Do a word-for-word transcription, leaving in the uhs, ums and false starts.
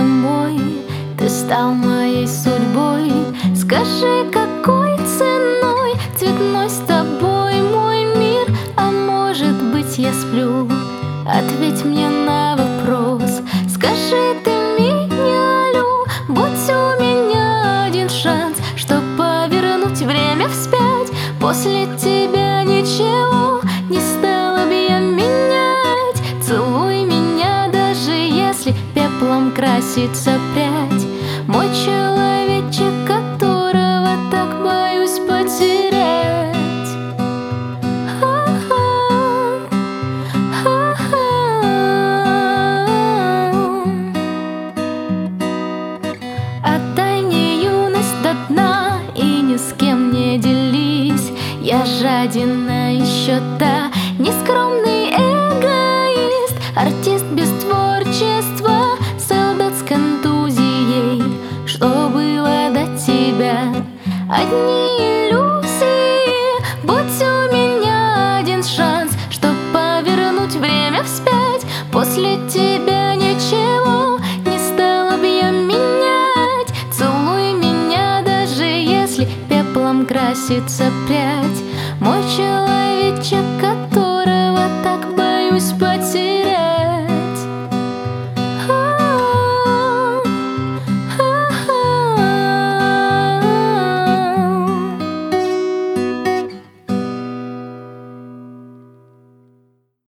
мой, ты стал моей судьбой. Скажи, какой ценой цветной с тобой мой мир? А может быть, я сплю? Ответь мне на вопрос. Скажи, ты меня лю? Будь у меня один шанс, чтоб повернуть время вспять. После тебя ничего не стала бы я менять. Целуй меня, даже если пеплом красится прядь. Мой человечек, которого так боюсь потерять. Отдай мне юность до дна и ни с кем не делись. Я жаден на счета, нескромный эгоист, артист без творчества, солдат с контузией. Что было до тебя? Одни иллюзии. Будь у меня один шанс, чтоб повернуть время вспять. После тебя ничего не стала бы я менять. Целуй меня, даже если пеплом красится прядь. Мой человек